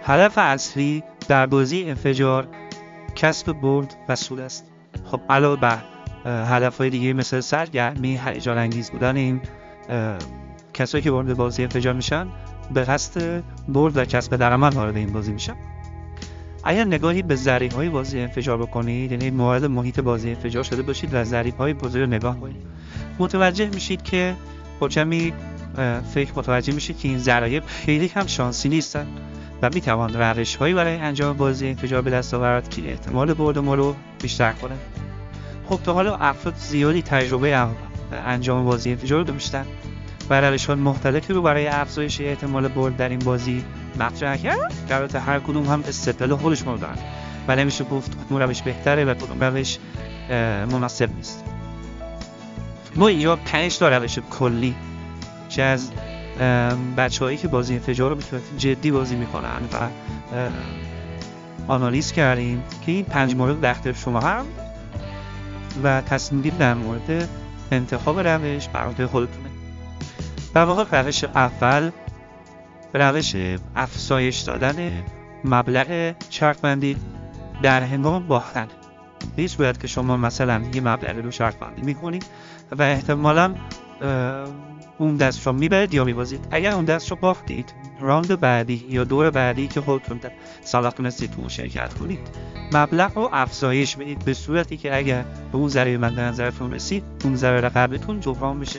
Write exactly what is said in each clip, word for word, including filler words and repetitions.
هدف اصلی در بازی انفجار کسب برد و سود است. خب علاوه بر هدفهای دیگه مثل سرگرمی، هیجان انگیز بودن این کسایی که وارد بازی انفجار میشن به قصد برد و کسب درآمد وارد این بازی میشن. اگر نگاهی به ظریف‌های بازی انفجار بکنید، یعنی موارد محیط بازی انفجار شده باشید و ظریف‌های بازی رو نگاه کنید، متوجه میشید که با کمی فکر متوجه میشید که این ظرایف خیلی هم شانسی نیستن و میتوان روش‌هایی برای انجام بازی انفجار به دست آورد که احتمال برد ما رو بیشتر کنه. خب تا حالا افراد زیادی تجربه انجام بازی انفجار رو داشتن و روش‌های مختلفی رو برای افزایش احتمال برد در این بازی مطرح کردن. البته هر کدوم هم استدلال خودشون رو دارن و نمیشه گفت کدوم روش بهتره و کدوم روش مناسب نیست. ما اینجا پنج تا روش کلی که از بچه‌هایی که بازی انفجار رو جدی بازی میکنن و آنالیز کردیم که این پنج مورد در اختیار شما هم و تصمیم گیری در مورد انتخاب روش بر عهده خودتونه. در واقع روش اول روش افزایش دادن مبلغ چرخ‌بندی در هنگام باختن. هیچ باید که شما مثلا یه مبلغ رو چرخ‌بندی میکنید و احتمالاً اون دست رو میبرید یا میبازید. اگر اون دست رو باختید، راند بعدی یا دور بعدی که خودتون صلاح تونستید تو شرکت کنید، مبلغ رو افزایش بدید به صورتی که اگر به اون ضریب مد نظرتون رسید، اون ضریب قبلتون جبران بشه.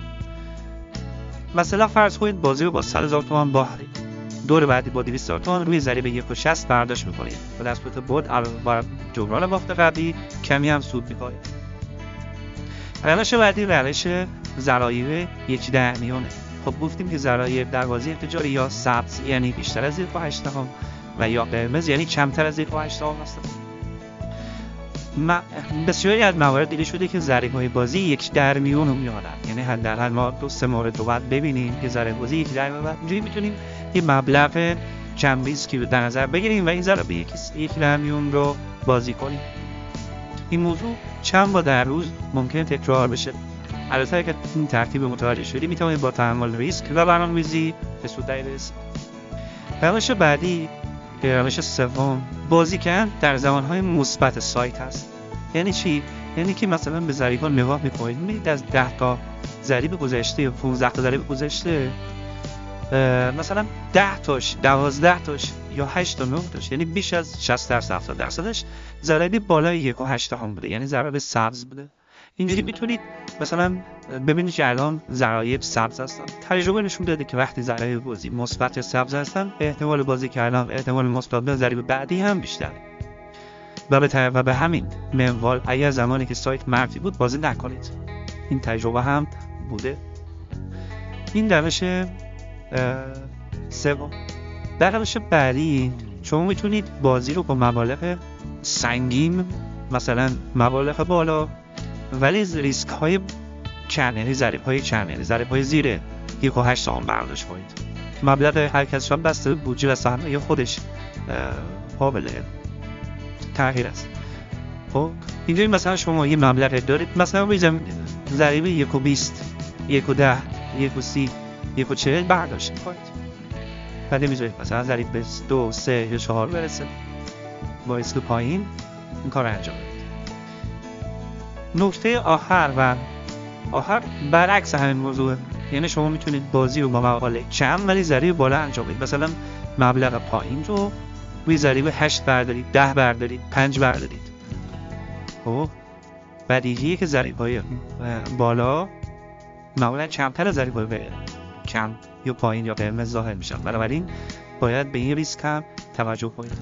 مثلا فرض کنید بازی رو با صد هزار تومان باختید، دور بعدی با دویست هزار تومان روی ضریب یک و شصت برداشت میکنید و در صورت برد علاوه جبران باخت قبلی کمی هم سود میکنید. روش بعدی روش ضرایب یک در میونه. خب گفتیم که ضرایب در بازی انفجار یا سبز یعنی بیشتر از یک و هشت دهم و یا قرمز یعنی کمتر از یک و هشت دهم هستند. بسیاری از موارد دیده شده که ضریب‌های بازی یک در میون رو میارن، یعنی حداقل ما دو سه مورد رو باید ببینیم که ضریب بازی یک در میون، اینجوری میتونیم یه مبلغ کم ریسکی رو در نظر بگیریم و این ضریب یک یک در میون رو بازی کنیم. این موضوع چند بار در روز ممکن تکرار بشه. البته اگر این ترتیب متوجه شدی میتونید با تحمل ریسک و برنامه‌ریزی به سود برسید. روش بعدی روش سوم بازی کردن در زمانهای مثبت سایت هست. یعنی چی؟ یعنی که مثلا به ضریب‌ها نگاه می‌کنید، می‌بینید از ده تا ضریب گذشته یا پانزده تا ضریب گذشته مثلا ده تاش، دوازده تاش یا هشت تا نه تاش، یعنی بیش از شصت درصد هفتاد درصدش ضریب بالای یک و هشت دهم بوده، یعنی ضریب سبز بوده. اینجوری میتونید مثلا ببینید که الان ضرایب سبز هستن. تجربه نشون داده که وقتی ضرایب بازی مثبت یا سبز هستن، احتمال بازی کردن احتمال مثبت به ضریب بعدی هم بیشتره. و به و به همین منوال اگر زمانی که سایت منفی بود بازی نکنید. این تجربه هم بوده. این روش سوم. در روش بعدی شما میتونید بازی رو با مبالغ سنگین، مثلا مبالغ بالا ولی ریسک های چند، یعنی ضریب های چند، یعنی ضریب های زیر یک و هشت دهم برداشت کنید. مبلغ هر کس شما بسته بودجه و سهمیه خودش قابل تغییر است. خب اینجوری مثلا شما یه مبلغ دارید، مثلا بگیم ضریب یک و بیست، یک و ده، یک و سی، یک و چهل برداشت کنید. بعد میذارید مثلا ضریب به دو، سه یا چهار برسه، با ریسک پایین این کار انجام بدید. نکته آخر و آخر برعکس همین موضوع، یعنی شما میتونید بازی رو با مبالغ کم ولی ضریب بالا انجام بدید. مثلا مبلغ پایین رو روی ضریب هشت بردارید، ده بردارید، پنج بردارید. خب بدیهیه که ضریب‌های بالا معمولا کمتر از ضریب‌های کم یا پایین یا قرمز ظاهر میشن، بنابراین باید به این ریسک هم توجه کنید.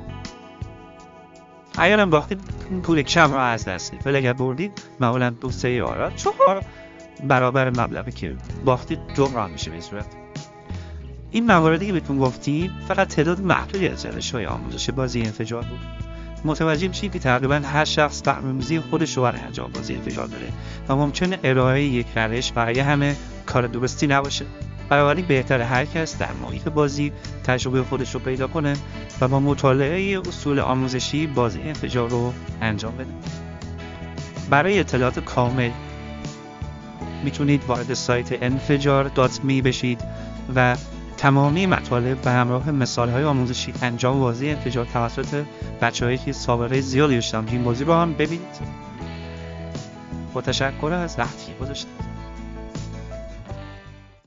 اگر هم باختید پول کم را از دست میدید، ولی اگر بردید معمولا دو سه یا چهار برابر مبلغی که باختید جبران میشه. به صورت این مواردی که بهتون گفتیم فقط تعداد محدودی از روش‌های آموزش بازی انفجار بود. متوجه میشید که تقریبا هر شخص برنامه‌ریزی خودش رو برای انجام بازی انفجار داره و ممکنه ارائه یک روش برای همه کار درستی نباشه. بنابراین بهتره هر کس در محیط بازی تجربه خودش رو پیدا کنه و با مطالعه اصول آموزشی بازی انفجار رو انجام بده. برای اطلاعات کامل میتونید وارد سایت انفجار دات می بشید و تمامی مطالب به همراه مثال‌های آموزشی انجام بازی انفجار توسط بچه‌هایی که سابقه زیادی داشتن این بازی رو هم ببینید. با تشکر از وقتی گذاشتید.